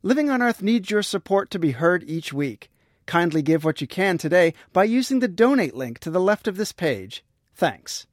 Living on Earth needs your support to be heard each week. Kindly give what you can today by using the donate link to the left of this page. Thanks.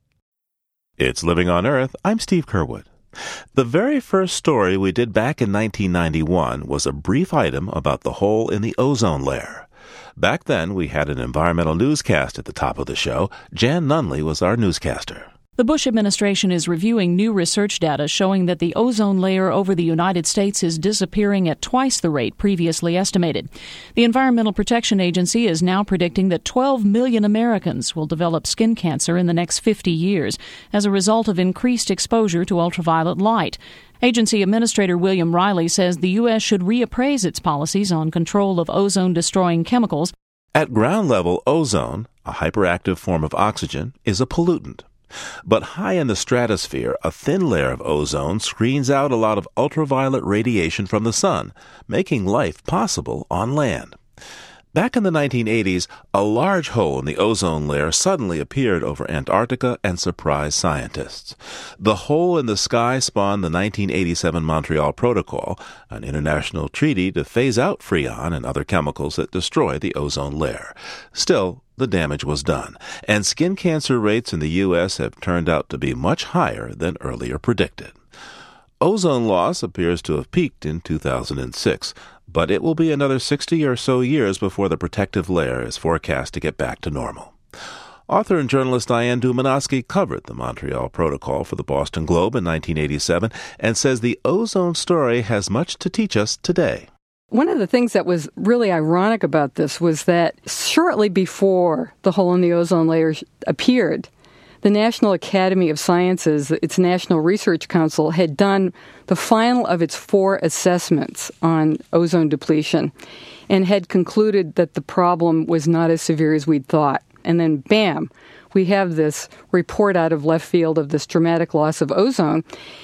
It's Living on Earth. I'm Steve Curwood. The very first story we did back in 1991 was a brief item about the hole in the ozone layer. Back then, we had an environmental newscast at the top of the show. Jan Nunley was our newscaster. The Bush administration is reviewing new research data showing that the ozone layer over the United States is disappearing at twice the rate previously estimated. The Environmental Protection Agency is now predicting that 12 million Americans will develop skin cancer in the next 50 years as a result of increased exposure to ultraviolet light. Agency Administrator William Riley says the U.S. should reappraise its policies on control of ozone-destroying chemicals. At ground level, ozone, a hyperactive form of oxygen, is a pollutant. But high in the stratosphere, a thin layer of ozone screens out a lot of ultraviolet radiation from the sun, making life possible on land. Back in the 1980s, a large hole in the ozone layer suddenly appeared over Antarctica and surprised scientists. The hole in the sky spawned the 1987 Montreal Protocol, an international treaty to phase out freon and other chemicals that destroy the ozone layer. Still, the damage was done, and skin cancer rates in the U.S. have turned out to be much higher than earlier predicted. Ozone loss appears to have peaked in 2006, but it will be another 60 or so years before the protective layer is forecast to get back to normal. Author and journalist Diane Dumanosky covered the Montreal Protocol for the Boston Globe in 1987 and says the ozone story has much to teach us today. One of the things that was really ironic about this was that shortly before the hole in the ozone layer appeared, the National Academy of Sciences, its National Research Council, had done the final of its 4 assessments on ozone depletion and had concluded that the problem was not as severe as we'd thought. And then, bam, we have this report out of left field of this dramatic loss of ozone.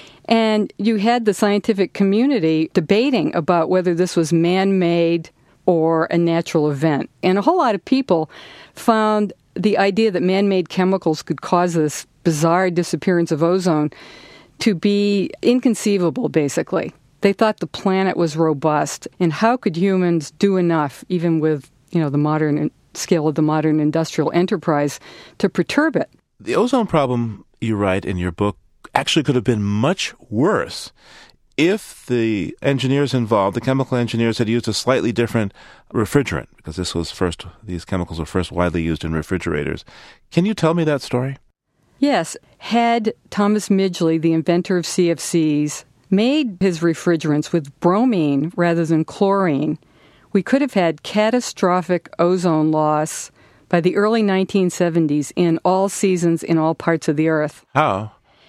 And you had the scientific community debating about whether this was man-made or a natural event. And a whole lot of people found the idea that man-made chemicals could cause this bizarre disappearance of ozone to be inconceivable, basically. They thought the planet was robust, and how could humans do enough, even with, the modern scale of the modern industrial enterprise, to perturb it? The ozone problem, you write in your book, actually could have been much worse if the engineers involved, the chemical engineers, had used a slightly different refrigerant, because these chemicals were first widely used in refrigerators. Can you tell me that story? Yes. Had Thomas Midgley, the inventor of CFCs, made his refrigerants with bromine rather than chlorine, we could have had catastrophic ozone loss by the early 1970s in all seasons in all parts of the Earth. How?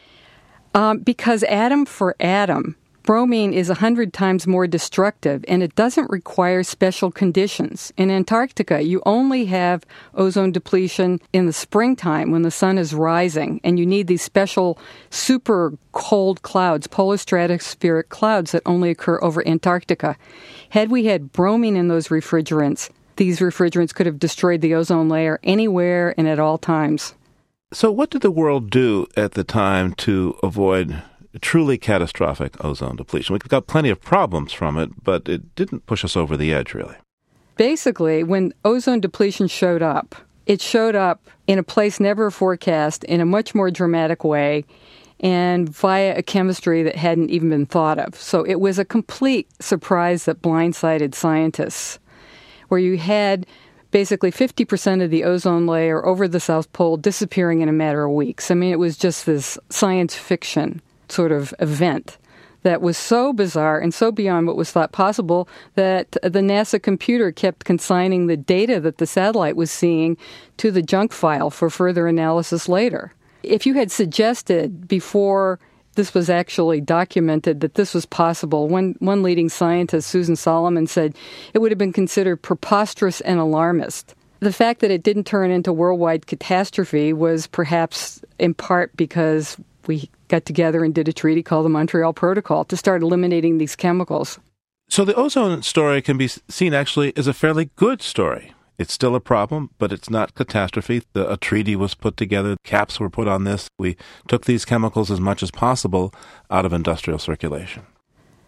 Because atom for atom, bromine is 100 times more destructive, and it doesn't require special conditions. In Antarctica, you only have ozone depletion in the springtime when the sun is rising, and you need these special super cold clouds, polar stratospheric clouds that only occur over Antarctica. Had we had bromine in those refrigerants, these refrigerants could have destroyed the ozone layer anywhere and at all times. So what did the world do at the time to avoid truly catastrophic ozone depletion? We've got plenty of problems from it, but it didn't push us over the edge, really. Basically, when ozone depletion showed up, it showed up in a place never forecast in a much more dramatic way and via a chemistry that hadn't even been thought of. So it was a complete surprise that blindsided scientists, where you had basically 50% of the ozone layer over the South Pole disappearing in a matter of weeks. I mean, it was just this science fiction sort of event that was so bizarre and so beyond what was thought possible that the NASA computer kept consigning the data that the satellite was seeing to the junk file for further analysis later. If you had suggested before this was actually documented that this was possible, one leading scientist, Susan Solomon, said it would have been considered preposterous and alarmist. The fact that it didn't turn into worldwide catastrophe was perhaps in part because we got together and did a treaty called the Montreal Protocol to start eliminating these chemicals. So the ozone story can be seen actually as a fairly good story. It's still a problem, but it's not catastrophe. A treaty was put together. Caps were put on this. We took these chemicals as much as possible out of industrial circulation.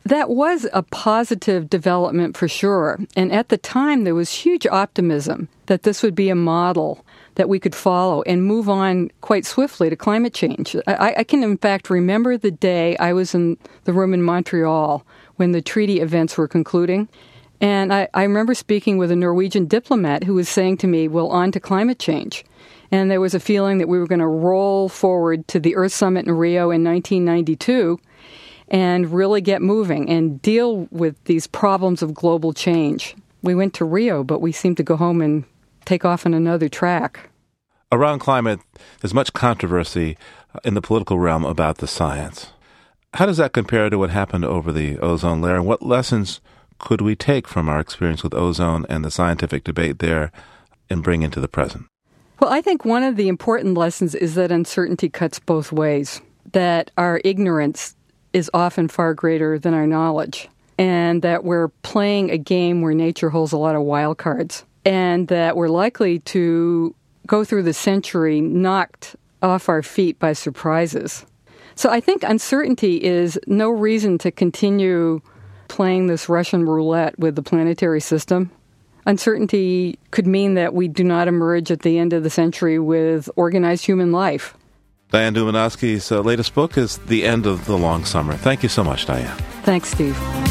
That was a positive development for sure. And at the time, there was huge optimism that this would be a model that we could follow and move on quite swiftly to climate change. I can, in fact, remember the day I was in the room in Montreal when the treaty events were concluding. And I remember speaking with a Norwegian diplomat who was saying to me, well, on to climate change. And there was a feeling that we were going to roll forward to the Earth Summit in Rio in 1992 and really get moving and deal with these problems of global change. We went to Rio, but we seemed to go home and take off on another track. Around climate, there's much controversy in the political realm about the science. How does that compare to what happened over the ozone layer? And what lessons could we take from our experience with ozone and the scientific debate there and bring into the present? Well, I think one of the important lessons is that uncertainty cuts both ways, that our ignorance is often far greater than our knowledge, and that we're playing a game where nature holds a lot of wild cards, and that we're likely to go through the century knocked off our feet by surprises. So I think uncertainty is no reason to continue playing this Russian roulette with the planetary system. Uncertainty could mean that we do not emerge at the end of the century with organized human life. Diane Dumanovsky's latest book is The End of the Long Summer. Thank you so much, Diane. Thanks, Steve.